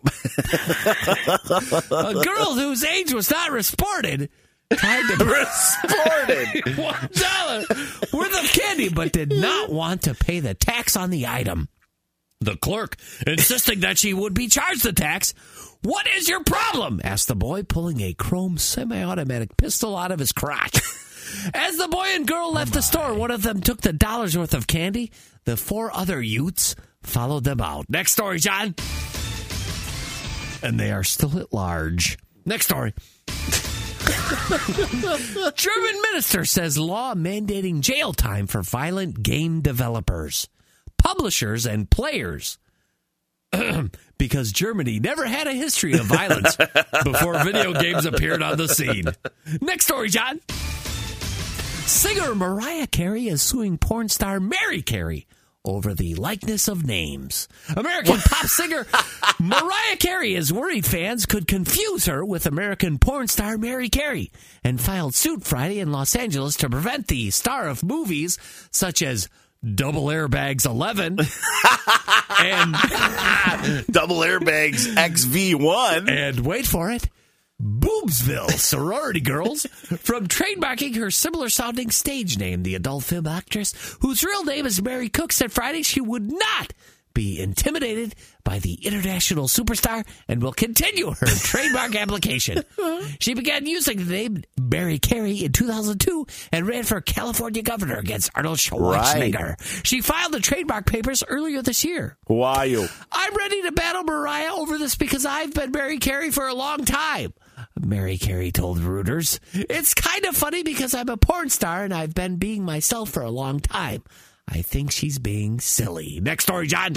A girl whose age was not reported tried to reported $1 worth of candy, but did not want to pay the tax on the item. The clerk, insisting that she would be charged the tax. "What is your problem?" asked the boy, pulling a chrome semi-automatic pistol out of his crotch. As the boy and girl left the store, one of them took the $1 worth of candy. The 4 other youths followed them out. Next story, John. And they are still at large. Next story. German minister says law mandating jail time for violent game developers, publishers, and players. Because Germany never had a history of violence before video games appeared on the scene. Next story, John. Singer Mariah Carey is suing porn star Mary Carey over the likeness of names. American pop singer Mariah Carey is worried fans could confuse her with American porn star Mary Carey and filed suit Friday in Los Angeles to prevent the star of movies such as Double Airbags 11 and Double Airbags XV1 and wait for it, Boobsville Sorority Girls from trademarking her similar-sounding stage name. The adult film actress, whose real name is Mary Cook, said Friday she would not be intimidated by the international superstar and will continue her trademark application. She began using the name Mary Carey in 2002 and ran for California governor against Arnold Schwarzenegger. Right. She filed the trademark papers earlier this year. Who are you? I'm ready to battle Mariah over this because I've been Mary Carey for a long time. Mary Carey told Reuters, "It's kind of funny because I'm a porn star and I've been being myself for a long time. I think she's being silly." Next story, John.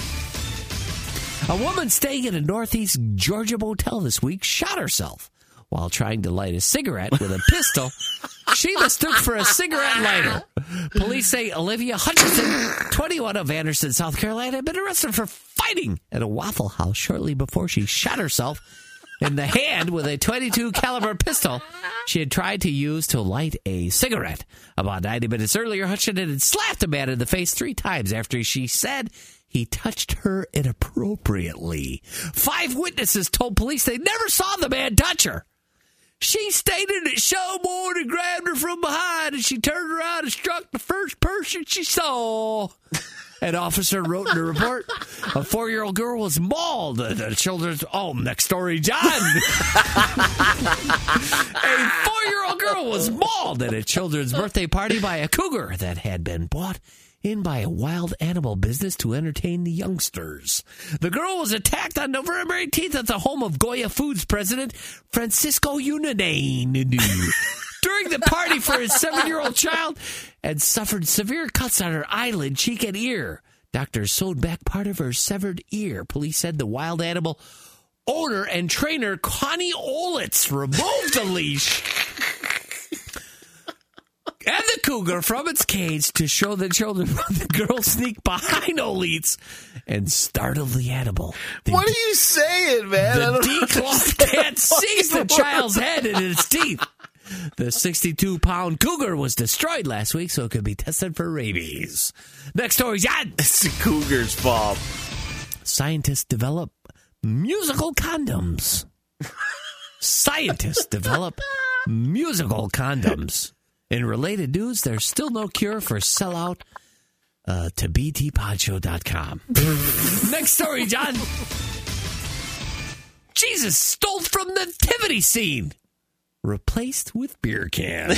A woman staying in a Northeast Georgia motel this week shot herself while trying to light a cigarette with a pistol she mistook for a cigarette lighter. Police say Olivia Hutchinson, 21, of Anderson, South Carolina, had been arrested for fighting at a Waffle House shortly before she shot herself in the hand with a .22 caliber pistol she had tried to use to light a cigarette. About 90 minutes earlier, Hutchinson had slapped a man in the face 3 times after she said he touched her inappropriately. 5 witnesses told police they never saw the man touch her. She stated that Showboard had grabbed her from behind and she turned around and struck the first person she saw. An officer wrote in a report, a 4-year-old girl was mauled at a children's... Oh, next story, John. A 4-year-old girl was mauled at a children's birthday party by a cougar that had been bought in by a wild animal business to entertain the youngsters. The girl was attacked on November 18th at the home of Goya Foods president Francisco Unanane during the party for his 7-year-old child, and suffered severe cuts on her eyelid, cheek, and ear. Doctors sewed back part of her severed ear. Police said the wild animal owner and trainer, Connie Olitz, removed the leash and the cougar from its cage to show the children. The girl sneaked behind Olitz and startled the animal. What are you saying, man? The declawed cat seized the child's head in its teeth. The 62-pound cougar was destroyed last week, so it could be tested for rabies. Next story, John. It's the cougar's fault. Scientists develop musical condoms. Scientists develop musical condoms. In related news, there's still no cure for sellout to btpodshow.com. Next story, John. Jesus stole from the nativity scene. Replaced with beer can.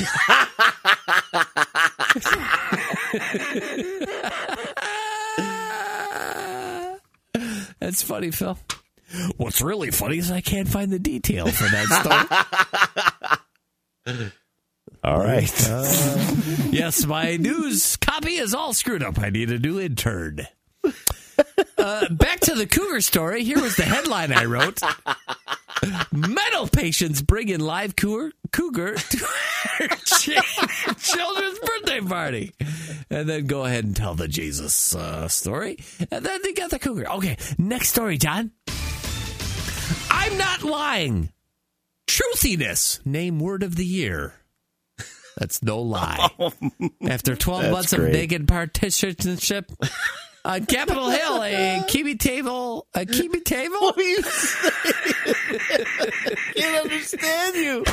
That's funny, Phil. What's really funny is I can't find the detail for that story. All right. Yes, my news copy is all screwed up. I need a new intern. Back to the cougar story. Here was the headline I wrote. Mental patients bring in live cougar to their children's birthday party. And then go ahead and tell the Jesus story. And then they got the cougar. Okay, next story, John. I'm not lying. Truthiness. Name word of the year. That's no lie. After 12 months great. of naked partisanship on Capitol Hill, a kiwi table. What are you saying? I can't understand you.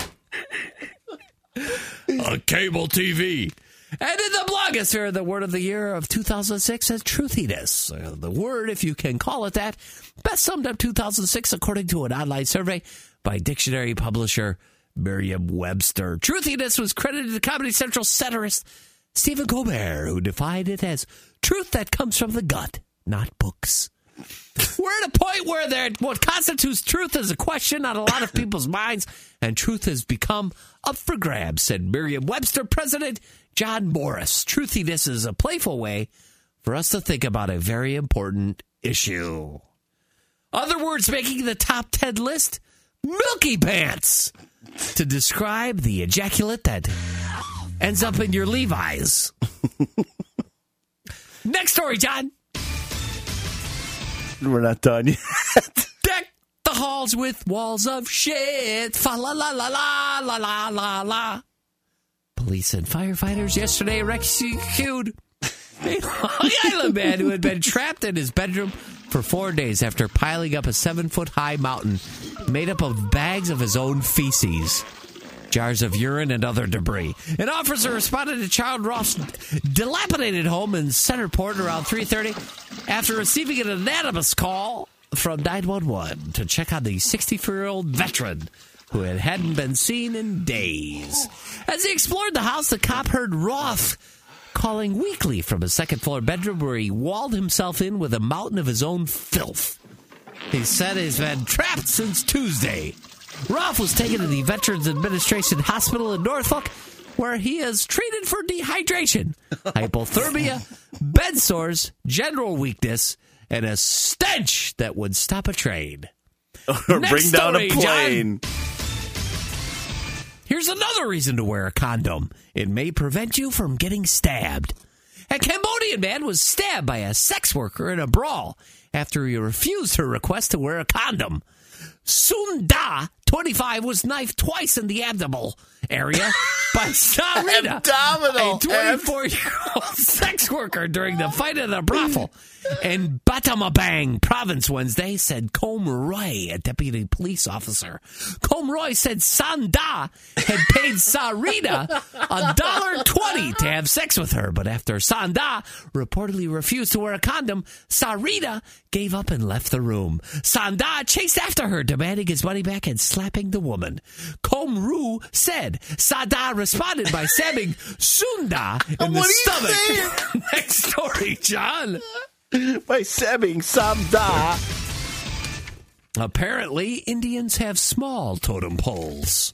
A cable TV. And in the blogosphere, the word of the year of 2006 is truthiness. The word, if you can call it that, best summed up 2006 according to an online survey by dictionary publisher Merriam-Webster. Truthiness was credited to Comedy Central satirist Stephen Colbert, who defined it as truth that comes from the gut, not books. We're at a point where what constitutes truth is a question on a lot of people's minds, and truth has become up for grabs, said Merriam-Webster President John Morris. Truthiness is a playful way for us to think about a very important issue. Other words making the top 10 list, Milky Pants, to describe the ejaculate that ends up in your Levi's. Next story, John. We're not done yet. Deck the halls with walls of shit. Fa la la la la la la la la. Police and firefighters yesterday rescued a Long Island man who had been trapped in his bedroom for 4 days after piling up a 7-foot-high mountain made up of bags of his own feces, jars of urine, and other debris. An officer responded to Child Roth's dilapidated home in Centerport around 3:30 after receiving an anonymous call from 911 to check on the 64-year-old veteran who hadn't been seen in days. As he explored the house, the cop heard Roth calling weakly from a second-floor bedroom where he walled himself in with a mountain of his own filth. He said he's been trapped since Tuesday. Roth was taken to the Veterans Administration Hospital in Norfolk, where he is treated for dehydration, hypothermia, bed sores, general weakness, and a stench that would stop a train. Or bring down a plane. John. Here's another reason to wear a condom. It may prevent you from getting stabbed. A Cambodian man was stabbed by a sex worker in a brawl after he refused her request to wear a condom. Sunda, 25, was knifed twice in the abdominal area by Sarita, a 24-year-old sex worker during the fight at a brothel in Batamabang province Wednesday, said Com Roy, a deputy police officer. Com Roy said Sanda had paid Sarita $1.20 to have sex with her, but after Sanda reportedly refused to wear a condom, Sarita gave up and left the room. Sanda chased after her, demanding his money back and slapping the woman. Com Ru said Sada responded by stabbing Sunda in the stomach. Next story, John. By stabbing Sanda. Apparently, Indians have small totem poles.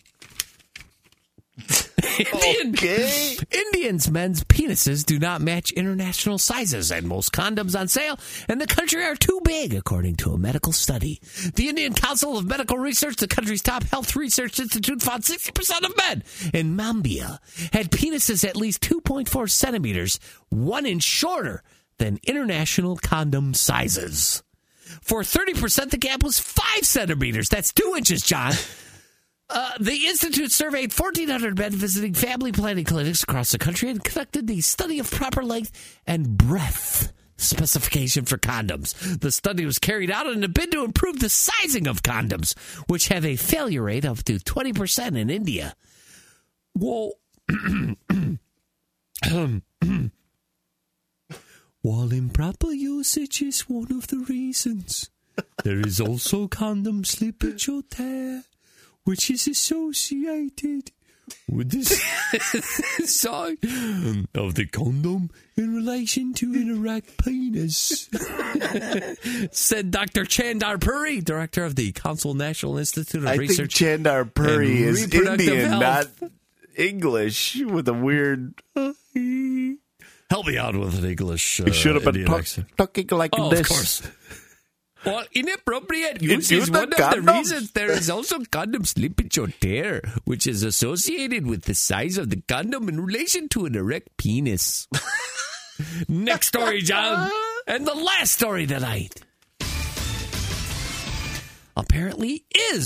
Indians' men's penises do not match international sizes, and most condoms on sale in the country are too big, according to a medical study. The Indian Council of Medical Research, the country's top health research institute, found 60% of men in Mambia had penises at least 2.4 centimeters, 1 inch shorter than international condom sizes. For 30%, the gap was 5 centimeters. That's 2 inches, John. The Institute surveyed 1,400 men visiting family planning clinics across the country and conducted the study of proper length and breadth specification for condoms. The study was carried out in a bid to improve the sizing of condoms, which have a failure rate of up to 20% in India. Whoa. While improper usage is one of the reasons, there is also condom slippage or tear, which is associated with the size of the condom in relation to an erect penis, said Dr. Chandar Puri, director of the Council National Institute of Research. I think Chandar Puri is Reproductive Indian, Health. not English, with a weird... Help me out with an English He should have been Indian accent. talking like Oh, this. of course. Well, inappropriate Use use is the one of the condoms. reasons there is also condom slippage or tear, which is associated with the size of the condom in relation to an erect penis. Next story, John. And the last story tonight. Apparently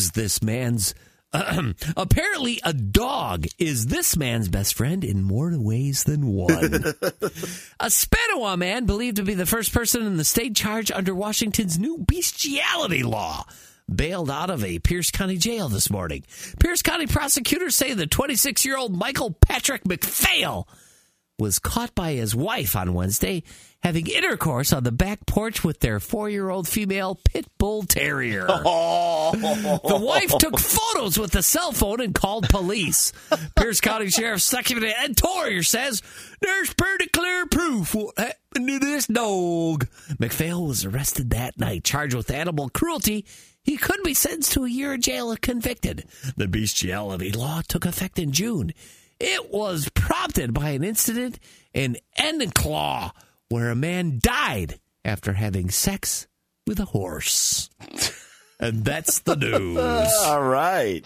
a dog is this man's best friend in more ways than one. A Spanawha man, believed to be the first person in the state charged under Washington's new bestiality law, bailed out of a Pierce County jail this morning. Pierce County prosecutors say the 26-year-old Michael Patrick McPhail was caught by his wife on Wednesday having intercourse on the back porch with their 4-year-old female pit bull terrier. The wife took photos with the cell phone and called police. Pierce County Sheriff's Secretary Ed Torrier says, "There's pretty clear proof what happened to this dog." McPhail was arrested that night, charged with animal cruelty. He could be sentenced to a year in jail if convicted. The bestiality law took effect in June. It was prompted by an incident in Enniclaw where a man died after having sex with a horse. And that's the news. All right.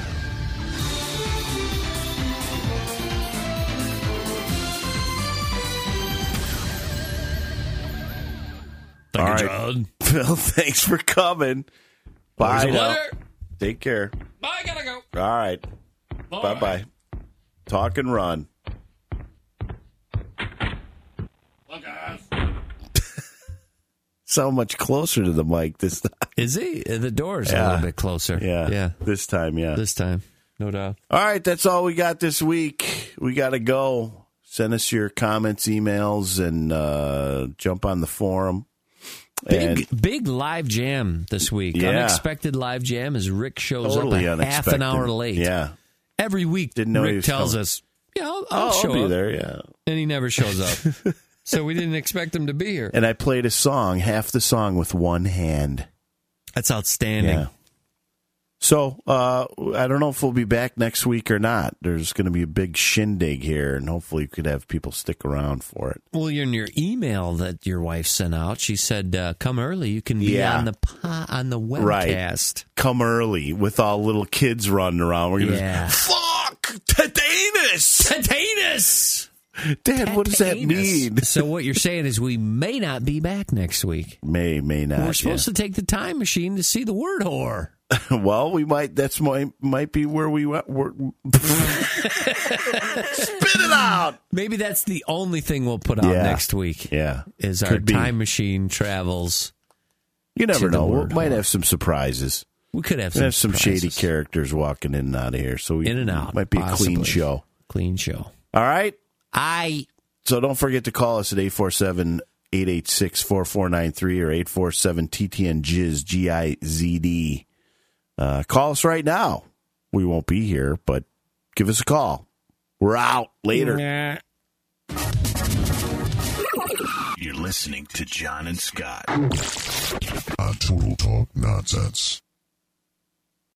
Thank you, John. Phil, thanks for coming. Bye Always a now. pleasure. Take care. I gotta go. All right. Bye-bye. Talk and run. So much closer to the mic this time. Is he? The door's a little bit closer. Yeah. This time, yeah. This time, no doubt. All right, that's all we got this week. We got to go. Send us your comments, emails, and jump on the forum. Big live jam this week. Yeah. Unexpected live jam as Rick shows Totally up half an hour late. Yeah. Every week, Didn't know he Rick was tells coming. us, I'll show be up. there, yeah. And he never shows up. So we didn't expect him to be here. And I played a song, half the song, with one hand. That's outstanding. Yeah. So, I don't know if we'll be back next week or not. There's going to be a big shindig here, and hopefully you could have people stick around for it. Well, in your email that your wife sent out, she said, come early. You can be on the webcast. Right. Come early with all little kids running around. We're going to fuck! Tetanus! Tetanus! Dad, what does that mean? So what you're saying is we may not be back next week. May not. We're supposed to take the time machine to see the word whore. Well, we might. That's might be where we went. Spit it out. Maybe that's the only thing we'll put out next week. Yeah, is our time machine travels. You never know. We might whore. have some surprises. We could have some shady characters walking in and out of here. So in and out. Might be possibly. a clean show. Clean show. All right. So don't forget to call us at 847-886-4493 or 847-TTN-JIZZ, G-I-Z-D. Call us right now. We won't be here, but give us a call. We're out. Later. You're listening to John and Scott on Total Talk Nonsense.